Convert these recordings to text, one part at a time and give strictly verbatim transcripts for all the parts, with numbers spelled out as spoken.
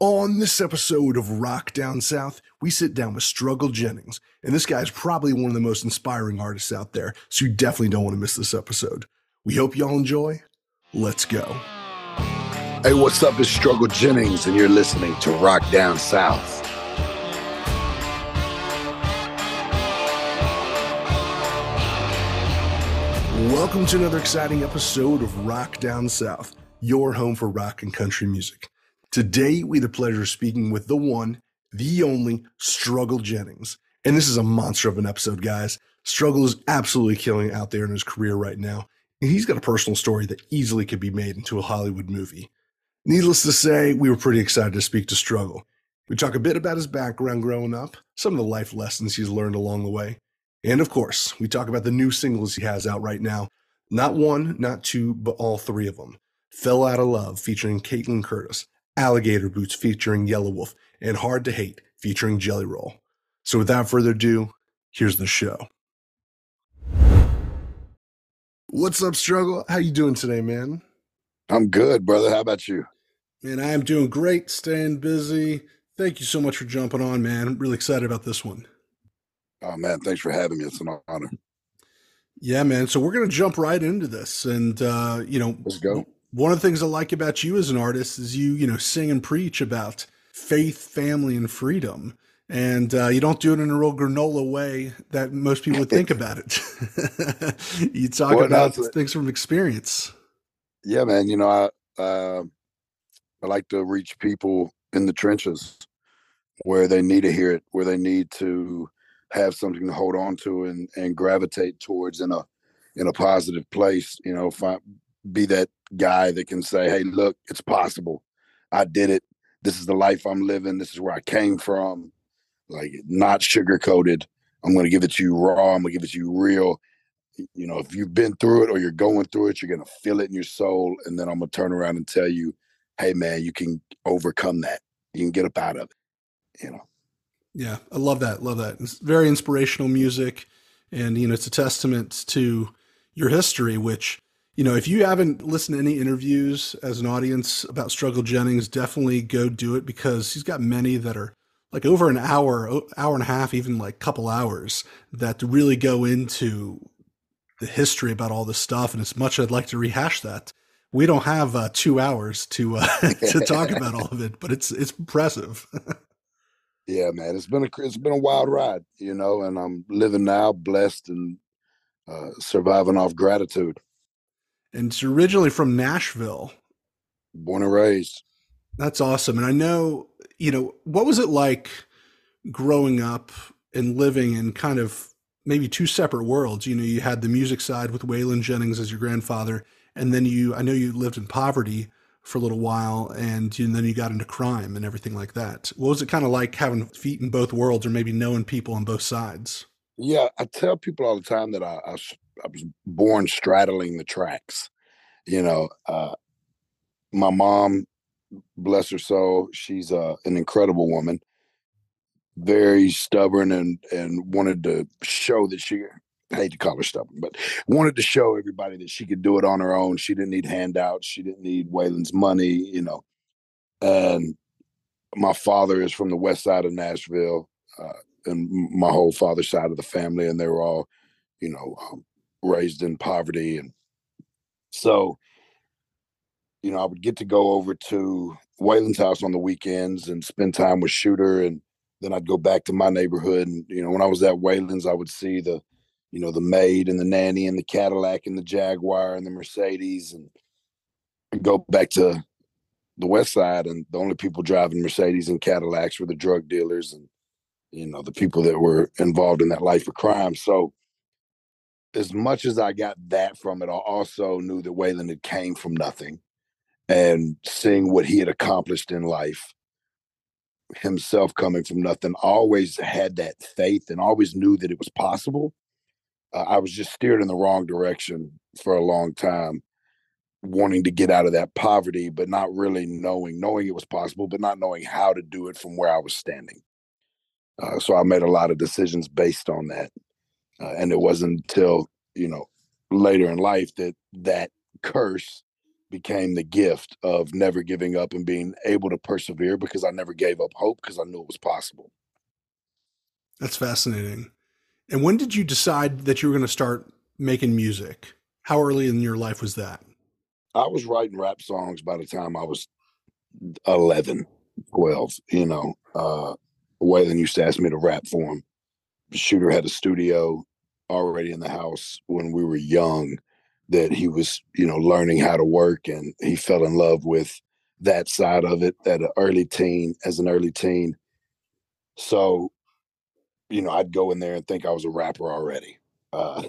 On this episode of Rock Down South, we sit down with Struggle Jennings, and this guy is probably one of the most inspiring artists out there, so you definitely don't want to miss this episode. We hope y'all enjoy. Let's go. Hey, what's up? It's Struggle Jennings, and you're listening to Rock Down South. Welcome to another exciting episode of Rock Down South, your home for rock and country music. Today, we have the pleasure of speaking with the one, the only, Struggle Jennings. And this is a monster of an episode, guys. Struggle is absolutely killing it out there in his career right now. And he's got a personal story that easily could be made into a Hollywood movie. Needless to say, we were pretty excited to speak to Struggle. We talk a bit about his background growing up, some of the life lessons he's learned along the way. And of course, we talk about the new singles he has out right now. Not one, not two, but all three of them. Fell Out of Love featuring Caitlin Curtis, Alligator Boots featuring Yelawolf, and Hard to Hate featuring Jelly Roll. So without further ado, here's the show. What's up, Struggle? How you doing today, man? I'm good, brother. How about you? Man, I am doing great, staying busy. Thank you so much for jumping on, man. I'm really excited about this one. Oh, man, thanks for having me. It's an honor. Yeah, man. So we're going to jump right into this. And, uh, you know, let's go. One of the things I like about you as an artist is you, you know, sing and preach about faith, family, and freedom. And uh, you don't do it in a real granola way that most people would think about it. You talk well, about no, things from experience. Yeah, man. You know, I, uh, I like to reach people in the trenches where they need to hear it, where they need to have something to hold on to and, and gravitate towards in a in a positive place. You know, find, be that guy that can say, hey, look, it's possible. I did it. This is the life I'm living. This is where I came from. Like, not sugar-coated. I'm going to give it to you raw. I'm going to give it to you real. You know, if you've been through it or you're going through it, you're going to feel it in your soul. And then I'm going to turn around and tell you, hey, man, you can overcome that. You can get up out of it, you know. Yeah, I love that. Love that. It's very inspirational music. And, you know, it's a testament to your history, which, you know, if you haven't listened to any interviews as an audience about Struggle Jennings, definitely go do it, because he's got many that are like over an hour, hour and a half, even like a couple hours, that really go into the history about all this stuff. And as much as I'd like to rehash that, we don't have uh, two hours to uh, to talk about all of it, but it's it's impressive. Yeah, man, it's been a it's been a wild ride, you know, and I'm living now, blessed and uh, surviving off gratitude. And it's originally from Nashville. Born and raised. That's awesome. And I know, you know, what was it like growing up and living in kind of maybe two separate worlds? You know, you had the music side with Waylon Jennings as your grandfather, and then you, I know you lived in poverty for a little while, and, and then you got into crime and everything like that. What was it kind of like having feet in both worlds, or maybe knowing people on both sides? Yeah, I tell people all the time that I, I, I was born straddling the tracks. You know, uh, my mom, bless her soul, she's uh, an incredible woman, very stubborn, and and wanted to show that she, I hate to call her stubborn, but wanted to show everybody that she could do it on her own. She didn't need handouts. She didn't need Waylon's money, you know. And my father is from the west side of Nashville, uh, and my whole father's side of the family, and they were all, you know, um, raised in poverty. And so, you know, I would get to go over to Waylon's house on the weekends and spend time with Shooter, and then I'd go back to my neighborhood. And, you know, when I was at Waylon's, I would see the, you know, the maid and the nanny and the Cadillac and the Jaguar and the Mercedes, and, and go back to the west side, and the only people driving Mercedes and Cadillacs were the drug dealers and, you know, the people that were involved in that life of crime. So as much as I got that from it, I also knew that Waylon had came from nothing, and seeing what he had accomplished in life, himself coming from nothing, I always had that faith and always knew that it was possible. Uh, I was just steered in the wrong direction for a long time, wanting to get out of that poverty, but not really knowing, knowing it was possible, but not knowing how to do it from where I was standing. Uh, so I made a lot of decisions based on that. Uh, and it wasn't until, you know, later in life that that curse became the gift of never giving up and being able to persevere because I never gave up hope because I knew it was possible. That's fascinating. And when did you decide that you were going to start making music? How early in your life was that? I was writing rap songs by the time I was eleven, twelve, you know. Uh, Waylon used to ask me to rap for him. Shooter had a studio already in the house when we were young that he was, you know, learning how to work, and he fell in love with that side of it at an early teen, as an early teen. So, you know, I'd go in there and think I was a rapper already. Uh,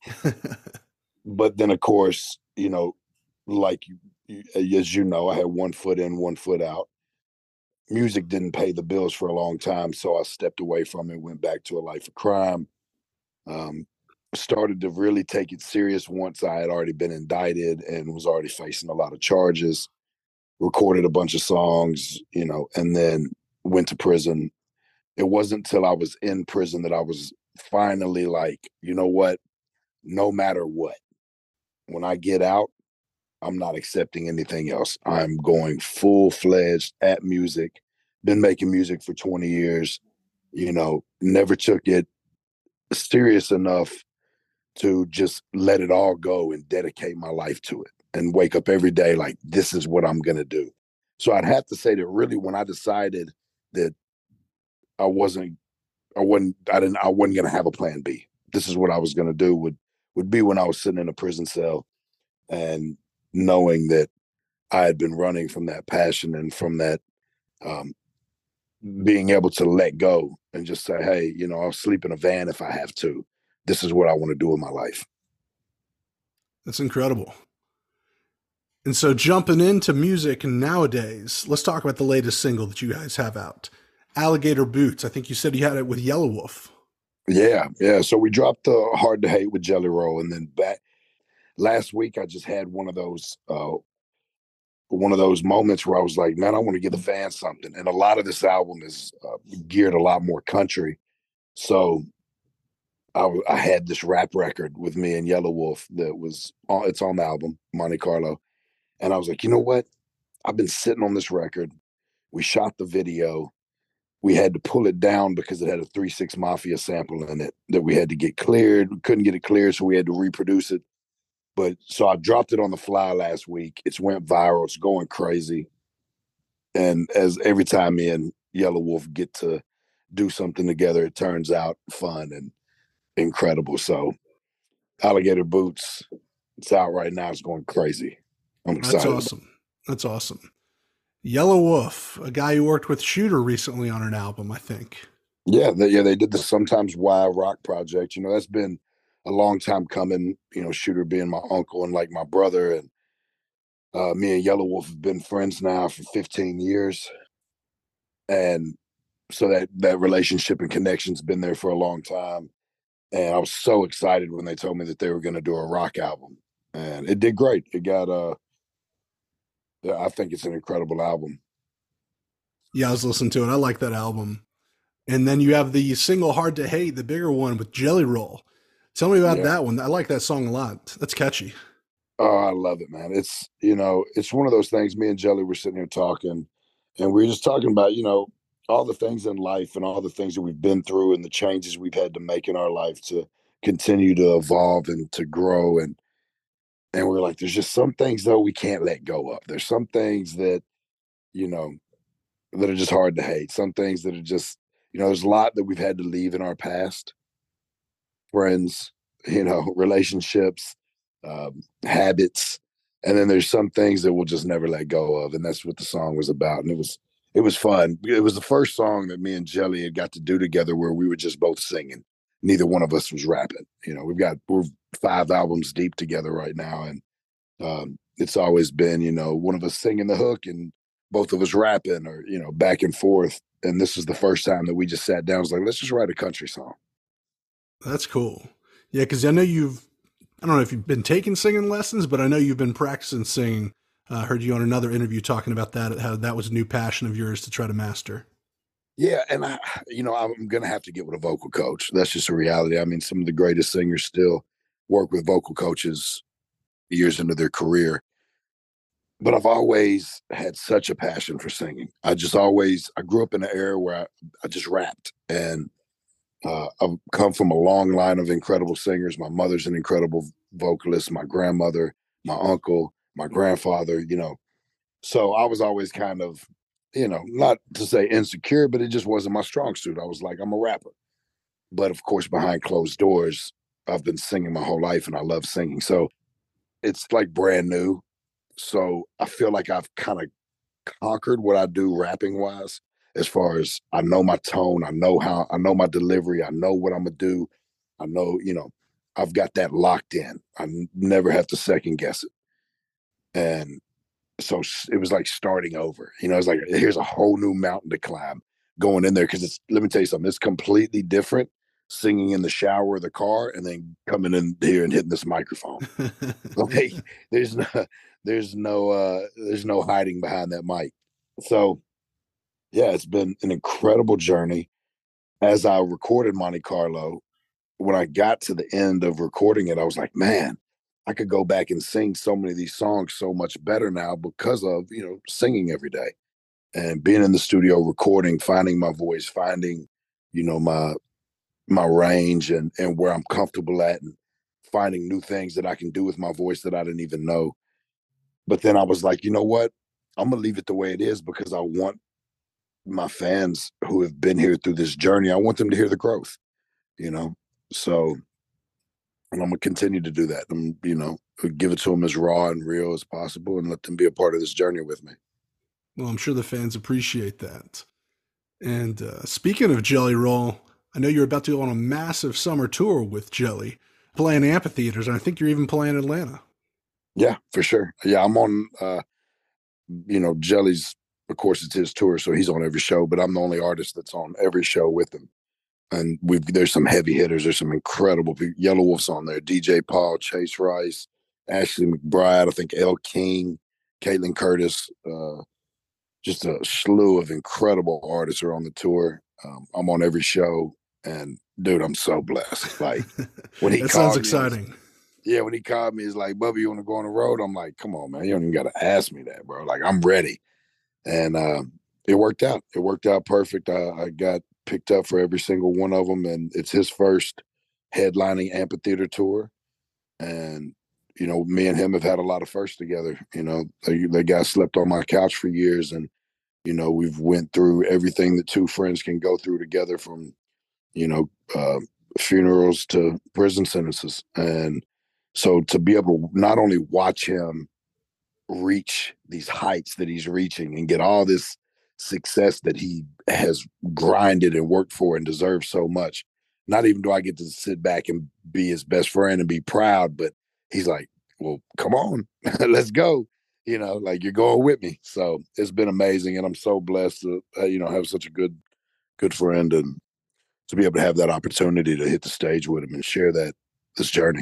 but then, of course, you know, like you, you, as you know, I had one foot in, one foot out. Music didn't pay the bills for a long time, so I stepped away from it, went back to a life of crime. Um, Started to really take it serious once I had already been indicted and was already facing a lot of charges. Recorded a bunch of songs, you know, and then went to prison. It wasn't until I was in prison that I was finally like, you know what? No matter what, when I get out, I'm not accepting anything else. I'm going full fledged at music. Been making music for twenty years, you know, never took it serious enough to just let it all go and dedicate my life to it and wake up every day like, this is what I'm going to do. So I'd have to say that really when I decided that I wasn't, I wasn't, I didn't, I wasn't going to have a plan B. This is what I was going to do would, would be when I was sitting in a prison cell and knowing that I had been running from that passion and from that, um, being able to let go and just say, hey, you know, I'll sleep in a van if I have to. This is what I want to do in my life. That's incredible. And so jumping into music nowadays, let's talk about the latest single that you guys have out. Alligator Boots. I think you said you had it with Yelawolf. Yeah, yeah. So we dropped the uh, Hard to Hate with Jelly Roll, and then back last week I just had one of those uh one of those moments where I was like, man, I want to give the fans something. And a lot of this album is uh, geared a lot more country. So I, I had this rap record with me and Yelawolf that was on, it's on the album, Monte Carlo. And I was like, you know what? I've been sitting on this record. We shot the video. We had to pull it down because it had a three six Mafia sample in it that we had to get cleared. We couldn't get it cleared, so we had to reproduce it. But so I dropped it on the fly last week. It's went viral. It's going crazy. And as every time me and Yelawolf get to do something together, it turns out fun and incredible. So Alligator Boots, it's out right now. It's going crazy. I'm excited. That's awesome. That's awesome. Yelawolf, a guy who worked with Shooter recently on an album, I think. Yeah, they, yeah, they did the Sometimes Why Rock project. You know, that's been a long time coming. You know, Shooter being my uncle and like my brother, and uh, me and Yelawolf have been friends now for fifteen years, and so that that relationship and connection's been there for a long time. And I was so excited when they told me that they were going to do a rock album, and it did great. It got uh, I think it's an incredible album. Yeah, I was listening to it. I like that album. And then you have the single Hard to Hate, the bigger one with Jelly Roll. Tell me about yeah. that one. I like that song a lot. That's catchy. Oh, I love it, man. It's, you know, it's one of those things. Me and Jelly were sitting here talking, and we were just talking about, you know, all the things in life and all the things that we've been through and the changes we've had to make in our life to continue to evolve and to grow. And, and we're like, there's just some things, though, we can't let go of. There's some things that, you know, that are just hard to hate. Some things that are just, you know, there's a lot that we've had to leave in our past. Friends, you know, relationships, um, habits. And then there's some things that we'll just never let go of. And that's what the song was about. And it was, it was fun. It was the first song that me and Jelly had got to do together where we were just both singing. Neither one of us was rapping. You know, we've got, we're five albums deep together right now. And um, it's always been, you know, one of us singing the hook and both of us rapping or, you know, back and forth. And this is the first time that we just sat down. I was like, let's just write a country song. That's cool. Yeah, because I know you've, I don't know if you've been taking singing lessons, but I know you've been practicing singing. I uh, heard you on another interview talking about that, how that was a new passion of yours to try to master. Yeah, and, I, you know, I'm going to have to get with a vocal coach. That's just a reality. I mean, some of the greatest singers still work with vocal coaches years into their career. but I've always had such a passion for singing. I just always, I grew up in an era where I, I just rapped, and uh, I've come from a long line of incredible singers. My mother's an incredible vocalist, my grandmother, my uncle, my grandfather, you know. So I was always kind of, you know, not to say insecure, but it just wasn't my strong suit. I was like, I'm a rapper. But of course, behind closed doors, I've been singing my whole life and I love singing. So it's like brand new. So I feel like I've kind of conquered what I do rapping wise, as far as I know my tone, I know how, I know my delivery, I know what I'm gonna do. I know, you know, I've got that locked in. I n- never have to second guess it. And so it was like starting over. You know, it's like here's a whole new mountain to climb going in there, because it's, let me tell you something, it's completely different singing in the shower or the car and then coming in here and hitting this microphone. Like there's no there's no uh there's no hiding behind that mic. So yeah, it's been an incredible journey. As I recorded Monte Carlo, when I got to the end of recording it, I was like, man, I could go back and sing so many of these songs so much better now because of, you know, singing every day and being in the studio recording, finding my voice, finding, you know, my my range and and where I'm comfortable at, and finding new things that I can do with my voice that I didn't even know. But then I was like, you know what? I'm gonna leave it the way it is, because I want my fans who have been here through this journey, I want them to hear the growth, you know. So, and I'm gonna continue to do that. I'm, you know, give it to them as raw and real as possible, and let them be a part of this journey with me. Well, I'm sure the fans appreciate that. And uh, speaking of Jelly Roll, I know you're about to go on a massive summer tour with Jelly, playing amphitheaters, and I think you're even playing Atlanta. Yeah, for sure. Yeah, I'm on. Uh, you know, Jelly's, of course, it's his tour, so he's on every show. But I'm the only artist that's on every show with him. And we've there's some heavy hitters. There's some incredible people. Yellow Wolf's on there. D J Paul, Chase Rice, Ashley McBride. I think Elle King, Caitlin Curtis. Uh, just a slew of incredible artists are on the tour. Um, I'm on every show, and dude, I'm so blessed. Like when he That sounds called me, was, exciting. yeah, when he called me, he's like, "Bubby, you want to go on the road?" I'm like, "Come on, man, you don't even got to ask me that, bro. Like I'm ready." And uh, it worked out. It worked out perfect. I, I got picked up for every single one of them, and it's his first headlining amphitheater tour. And you know, me and him have had a lot of firsts together. You know, the, the guy slept on my couch for years, and you know, we've went through everything that two friends can go through together, from you know, uh, funerals to prison sentences. And so to be able to not only watch him reach these heights that he's reaching and get all this success that he has grinded and worked for and deserves so much. Not even do I get to sit back and be his best friend and be proud, but he's like, well, come on, let's go. You know, like you're going with me. So it's been amazing. And I'm so blessed to, uh, you know, have such a good, good friend, and to be able to have that opportunity to hit the stage with him and share that, this journey.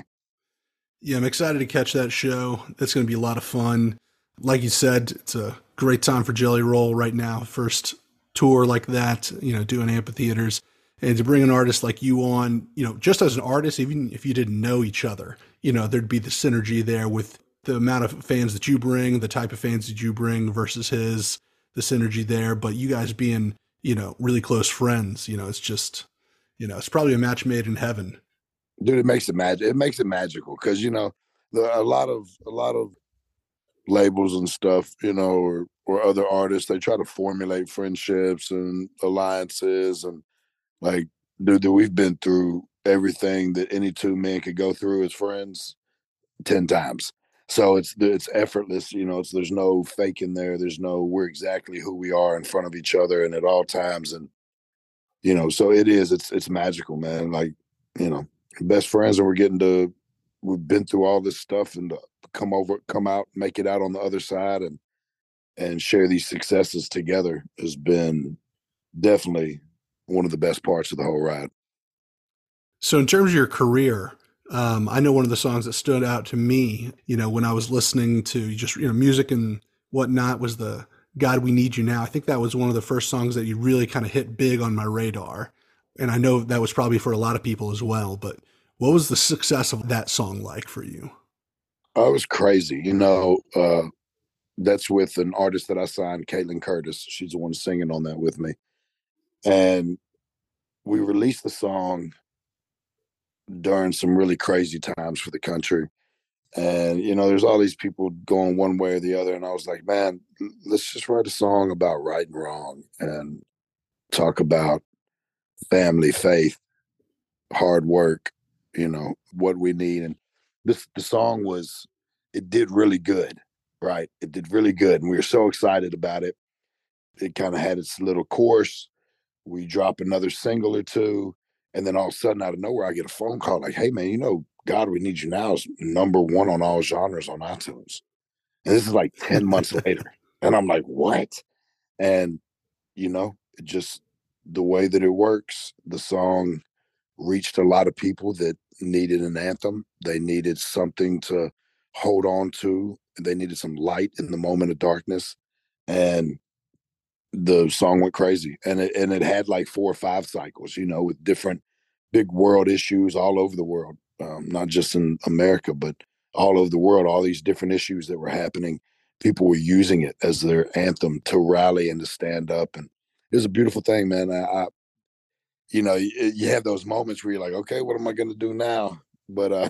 Yeah, I'm excited to catch that show. That's going to be a lot of fun. Like you said, it's a great time for Jelly Roll right now. First tour like that, you know, doing amphitheaters. And to bring an artist like you on, you know, just as an artist, even if you didn't know each other, you know, there'd be the synergy there with the amount of fans that you bring, the type of fans that you bring versus his, the synergy there. But you guys being, you know, really close friends, you know, it's just, you know, it's probably a match made in heaven. Dude, it makes it magic. It makes it magical, because you know the, a lot of a lot of labels and stuff, you know, or or other artists, they try to formulate friendships and alliances, and like, dude, dude, we've been through everything that any two men could go through as friends ten times. So it's it's effortless, you know. It's there's no fake in there. There's no, we're exactly who we are in front of each other and at all times, and you know, so it is. It's it's magical, man. Like, you know, best friends, and we're getting to, we've been through all this stuff, and to come over, come out, make it out on the other side, and and share these successes together has been definitely one of the best parts of the whole ride. So in terms of your career, um, I know one of the songs that stood out to me, you know, when I was listening to just, you know, music and whatnot was the God, We Need You Now. I think that was one of the first songs that you really kind of hit big on my radar. And I know that was probably for a lot of people as well, but what was the success of that song like for you? Oh, it was crazy. You know, uh, that's with an artist that I signed, Caitlin Curtis. She's the one singing on that with me. And we released the song during some really crazy times for the country. And, you know, there's all these people going one way or the other. And I was like, man, let's just write a song about right and wrong and talk about family, faith, hard work, you know, what we need. And this, the song was, it did really good, right? It did really good. And we were so excited about it. It kind of had its little course. We drop another single or two. And then all of a sudden, out of nowhere, I get a phone call like, hey, man, you know, God, We Need You Now is number one on all genres on iTunes. And this is like ten months later. And I'm like, what? And, you know, it just the way that it works, the song reached a lot of people that needed an anthem. They needed something to hold on to. They needed some light in the moment of darkness. And the song went crazy. And it, and it had like four or five cycles, you know, with different big world issues all over the world, um, not just in America, but all over the world, all these different issues that were happening. People were using it as their anthem to rally and to stand up. And it was a beautiful thing, man. I, I you know, you, you have those moments where you're like, okay, what am I going to do now? But uh,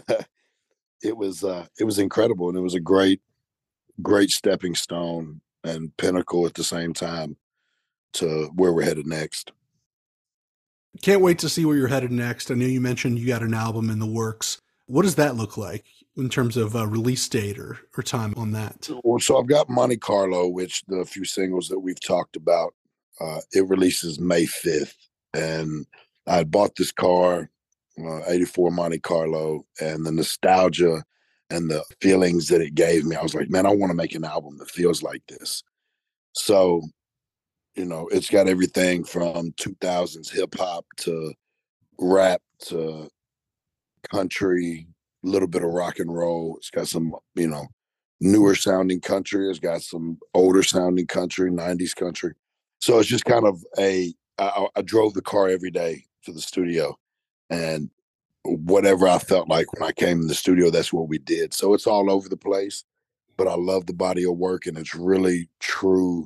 it was uh, it was incredible, and it was a great, great stepping stone and pinnacle at the same time to where we're headed next. Can't wait to see where you're headed next. I know you mentioned you got an album in the works. What does that look like in terms of uh, release date or, or time on that? Well, so I've got Monte Carlo, which the few singles that we've talked about, uh, it releases May fifth. And I had bought this car, uh, eighty-four Monte Carlo, and the nostalgia and the feelings that it gave me. I was like, man, I want to make an album that feels like this. So, you know, it's got everything from two thousands hip hop to rap to country, a little bit of rock and roll. It's got some, you know, newer sounding country. It's got some older sounding country, nineties country. So it's just kind of a, I, I drove the car every day to the studio, and whatever I felt like when I came in the studio, that's what we did. So it's all over the place, but I love the body of work, and it's really true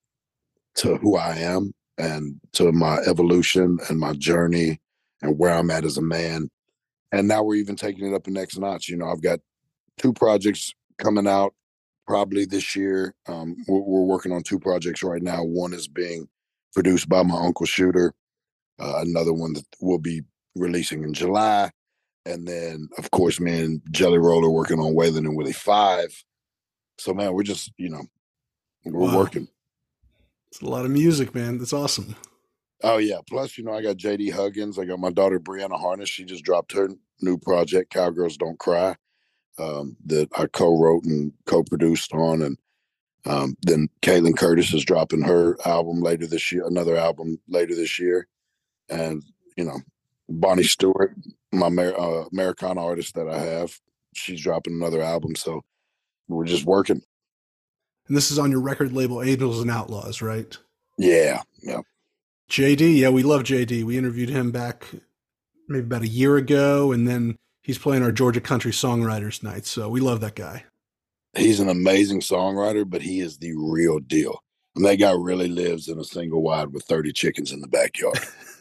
to who I am and to my evolution and my journey and where I'm at as a man. And now we're even taking it up a next notch. You know, I've got two projects coming out probably this year. Um, we're, we're working on two projects right now. One is being produced by my uncle Shooter. Uh, another one that we'll be releasing in July. And then, of course, me and Jelly Roll are working on Waylon and Willie five. So, man, we're just, you know, we're Wow. working. It's a lot of music, man. That's awesome. Oh, yeah. Plus, you know, I got J D Huggins. I got my daughter, Brianna Harness. She just dropped her new project, Cowgirls Don't Cry, um, that I co-wrote and co-produced on. And um, then Caitlin Curtis is dropping her album later this year, another album later this year. And, you know, Bonnie Stewart, my uh, Americana artist that I have, she's dropping another album. So we're just working. And this is on your record label, Angels and Outlaws, right? Yeah. Yeah. J D, yeah, we love J D. We interviewed him back maybe about a year ago, and then he's playing our Georgia Country Songwriters Night. So we love that guy. He's an amazing songwriter, but he is the real deal. And that guy really lives in a single wide with thirty chickens in the backyard.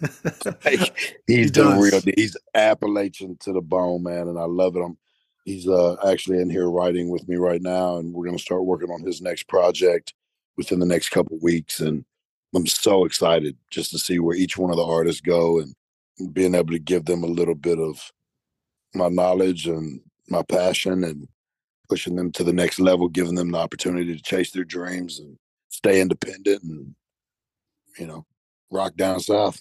Like, he's he the real deal. He's Appalachian to the bone, man, and I love it. I'm, he's uh, actually in here writing with me right now, and we're going to start working on his next project within the next couple of weeks. And I'm so excited just to see where each one of the artists go and being able to give them a little bit of my knowledge and my passion and pushing them to the next level, giving them the opportunity to chase their dreams and stay independent and, you know, rock down south.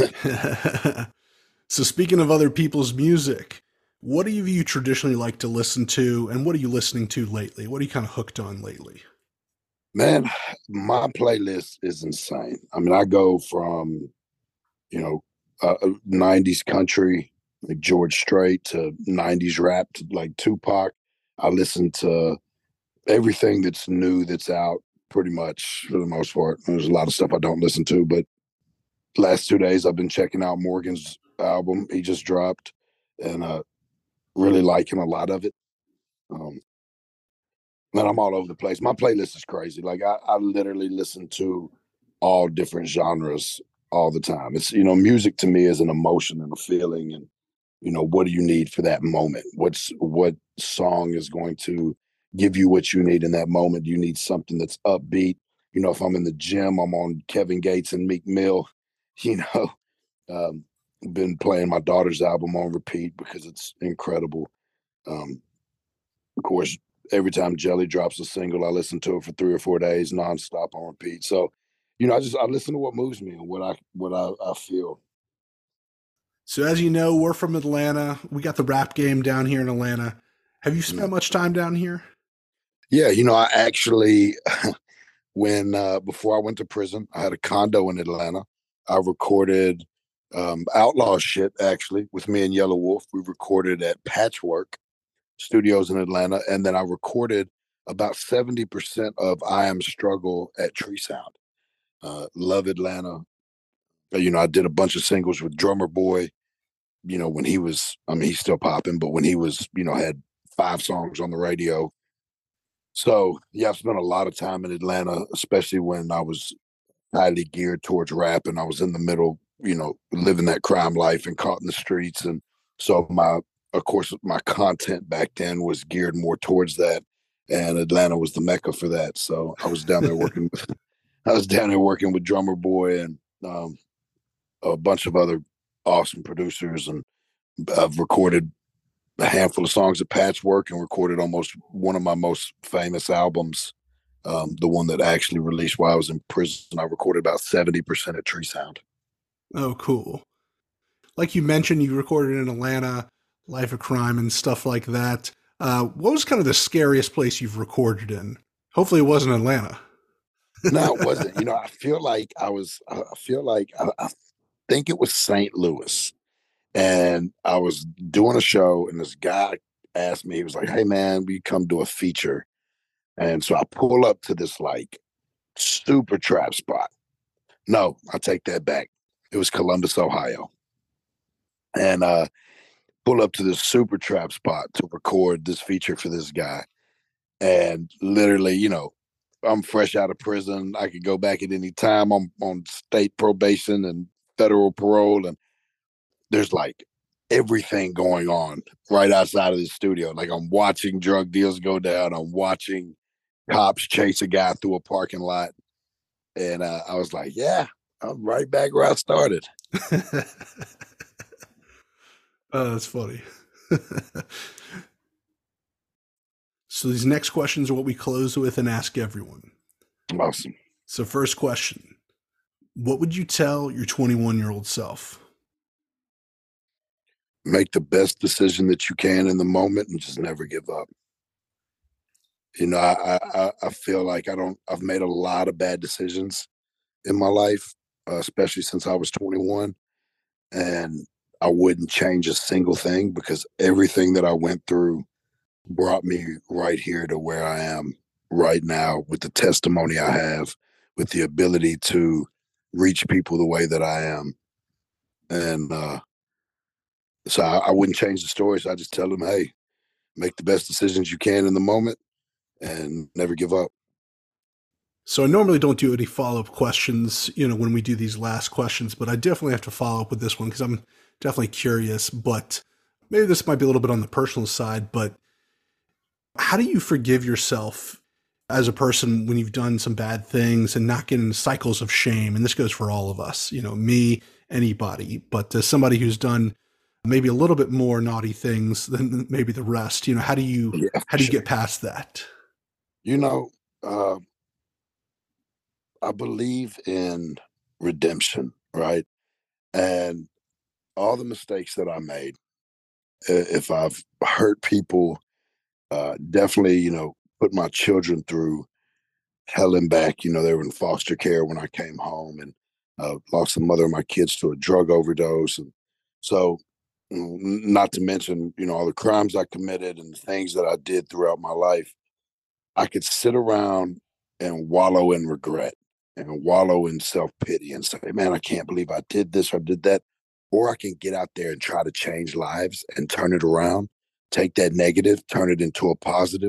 So speaking of other people's music, what do you traditionally like to listen to, and what are you listening to lately? What are you kind of hooked on lately? Man, my playlist is insane. I mean, I go from, you know, uh, nineties country, like George Strait, to nineties rap, to like Tupac. I listen to everything that's new that's out pretty much for the most part. There's a lot of stuff I don't listen to, but last two days I've been checking out Morgan's album he just dropped, and uh, really liking a lot of it. Um, Man, I'm all over the place. My playlist is crazy. Like I, I literally listen to all different genres all the time. It's, you know, music to me is an emotion and a feeling. And, you know, what do you need for that moment? What's what song is going to give you what you need in that moment? You need something that's upbeat. You know, if I'm in the gym, I'm on Kevin Gates and Meek Mill, you know. Um, been playing my daughter's album on repeat because it's incredible. Um, of course, every time Jelly drops a single, I listen to it for three or four days nonstop on repeat. So, you know, I just I listen to what moves me and what I what I, I feel. So as you know, we're from Atlanta. We got the rap game down here in Atlanta. Have you spent Mm. much time down here? Yeah, you know, I actually when uh, before I went to prison, I had a condo in Atlanta. I recorded um, outlaw shit actually with me and Yellow Wolf. We recorded at Patchwork Studios in Atlanta, and then I recorded about seventy percent of I Am Struggle at Tree Sound. Uh, love Atlanta. You know, I did a bunch of singles with Drummer Boy, you know, when he was, I mean, he's still popping, but when he was, you know, had five songs on the radio. So, yeah, I've spent a lot of time in Atlanta, especially when I was highly geared towards rap and I was in the middle, you know, living that crime life and caught in the streets. And so, my, of course, my content back then was geared more towards that. And Atlanta was the mecca for that. So, I was down there working with, I was down there working with Drummer Boy and, um, a bunch of other awesome producers, and I've recorded a handful of songs at Patchwork and recorded almost one of my most famous albums, um, the one that I actually released while I was in prison. I recorded about seventy percent at Tree Sound. Oh, cool. Like you mentioned, you recorded in Atlanta, Life of Crime and stuff like that. Uh, what was kind of the scariest place you've recorded in? Hopefully it wasn't Atlanta. No, it wasn't. You know, I feel like I was, I feel like I, I think it was Saint Louis. And I was doing a show, and this guy asked me, he was like, "Hey, man, we come do a feature." And so I pull up to this like super trap spot. No, I take that back. It was Columbus, Ohio. And uh pull up to this super trap spot to record this feature for this guy. And literally, you know, I'm fresh out of prison. I could go back at any time. I'm on state probation and federal parole. And there's like everything going on right outside of the studio. Like I'm watching drug deals go down. I'm watching cops chase a guy through a parking lot. And uh, I was like, yeah, I'm right back where I started. Oh, that's funny. So these next questions are what we close with and ask everyone. Awesome. So first question, what would you tell your twenty-one-year-old self? Make the best decision that you can in the moment and just never give up. You know, I I, I feel like I don't. I've made a lot of bad decisions in my life, uh, especially since I was twenty-one, and I wouldn't change a single thing because everything that I went through brought me right here to where I am right now with the testimony I have, with the ability to reach people the way that I am. And uh, so I, I wouldn't change the stories. I just tell them, hey, make the best decisions you can in the moment and never give up. So I normally don't do any follow-up questions, you know, when we do these last questions, but I definitely have to follow up with this one because I'm definitely curious, but maybe this might be a little bit on the personal side, but how do you forgive yourself as a person when you've done some bad things and not get into cycles of shame? And this goes for all of us, you know, me, anybody, but as somebody who's done maybe a little bit more naughty things than maybe the rest, you know, how do you, Yeah, how do you sure. get past that? You know, uh, I believe in redemption, right? And all the mistakes that I made, if I've hurt people, uh, definitely, you know, put my children through hell and back. You know, they were in foster care when I came home, and uh, lost the mother of my kids to a drug overdose. And so, not to mention, you know, all the crimes I committed and the things that I did throughout my life. I could sit around and wallow in regret and wallow in self pity and say, man, I can't believe I did this or did that. Or I can get out there and try to change lives and turn it around, take that negative, turn it into a positive,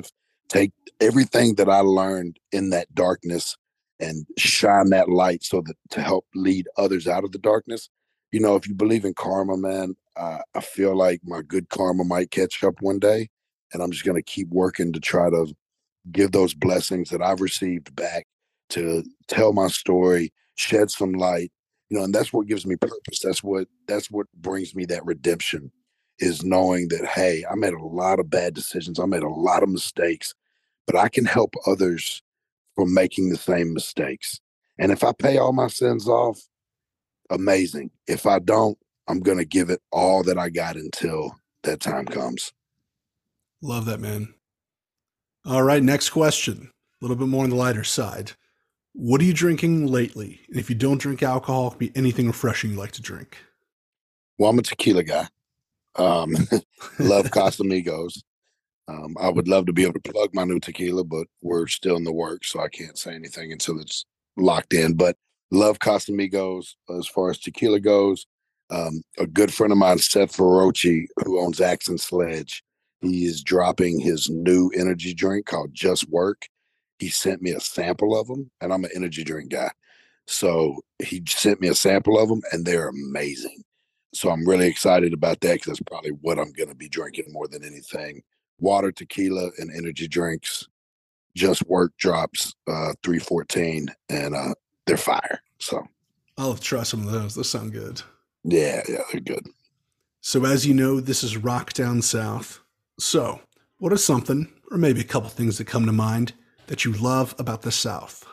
take everything that I learned in that darkness and shine that light so that to help lead others out of the darkness. You know, if you believe in karma, man, uh, I feel like my good karma might catch up one day, and I'm just going to keep working to try to give those blessings that I've received back, to tell my story, shed some light, you know, and that's what gives me purpose. That's what, that's what brings me that redemption, is knowing that, hey, I made a lot of bad decisions. I made a lot of mistakes, but I can help others from making the same mistakes. And if I pay all my sins off, amazing. If I don't, I'm going to give it all that I got until that time comes. Love that, man. All right, next question. A little bit more on the lighter side. What are you drinking lately? And if you don't drink alcohol, it could be anything refreshing you like to drink. Well, I'm a tequila guy. Um, love Casamigos. Um, I would love to be able to plug my new tequila, but we're still in the works, so I can't say anything until it's locked in. But love Casamigos as far as tequila goes. Um, a good friend of mine, Seth Ferrocci, who owns Axe and Sledge, he is dropping his new energy drink called Just Work. He sent me a sample of them, and I'm an energy drink guy. So he sent me a sample of them, and they're amazing. So I'm really excited about that, because that's probably what I'm going to be drinking more than anything. Water, tequila, and energy drinks. Just Work drops uh, three fourteen, and uh, they're fire. So I'll try some of those. Those sound good. Yeah, yeah, they're good. So as you know, this is Rock Down South. So what is something, or maybe a couple things that come to mind, that you love about the South?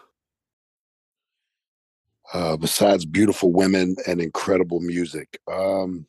Uh, besides beautiful women and incredible music, um,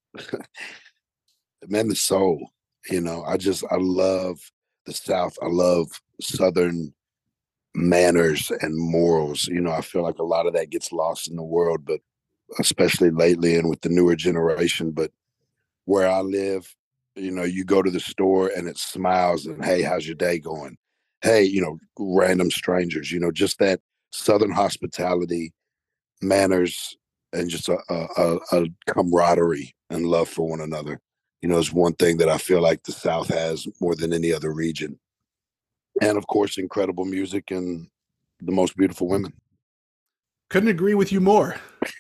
man, the soul. You know, I just I love the South. I love Southern manners and morals. You know, I feel like a lot of that gets lost in the world, but especially lately and with the newer generation. But where I live, you know, you go to the store and it smiles and, hey, how's your day going? Hey, you know, random strangers, you know, just that Southern hospitality, manners, and just a, a, a camaraderie and love for one another. You know, is one thing that I feel like the South has more than any other region. And of course, incredible music and the most beautiful women. Couldn't agree with you more.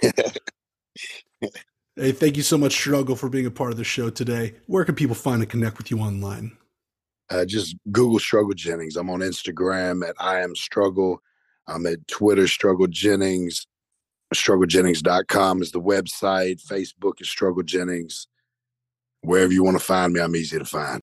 Hey, thank you so much, Struggle, for being a part of the show today. Where can people find and connect with you online? Uh, just Google Struggle Jennings. I'm on Instagram at I am Struggle. I'm at Twitter, Struggle Jennings. struggle jennings dot com is the website. Facebook is Struggle Jennings. Wherever you want to find me, I'm easy to find.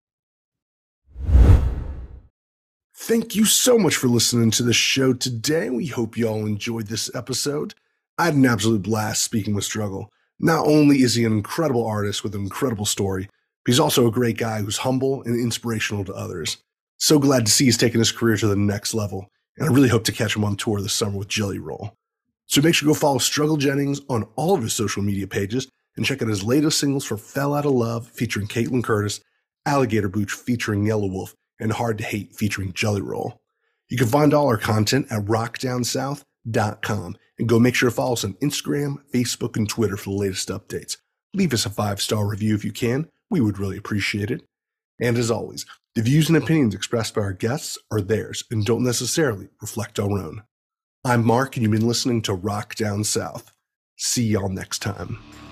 Thank you so much for listening to the show today. We hope you all enjoyed this episode. I had an absolute blast speaking with Struggle. Not only is he an incredible artist with an incredible story, but he's also a great guy who's humble and inspirational to others. So glad to see he's taking his career to the next level, and I really hope to catch him on tour this summer with Jelly Roll. So make sure to go follow Struggle Jennings on all of his social media pages and check out his latest singles for Fell Out of Love featuring Caitlin Curtis, Alligator Booch featuring Yellow Wolf, and Hard to Hate featuring Jelly Roll. You can find all our content at rock down south dot com and go make sure to follow us on Instagram, Facebook, and Twitter for the latest updates. Leave us a five-star review if you can. We would really appreciate it. And as always, the views and opinions expressed by our guests are theirs and don't necessarily reflect our own. I'm Mark, and you've been listening to Rock Down South. See y'all next time.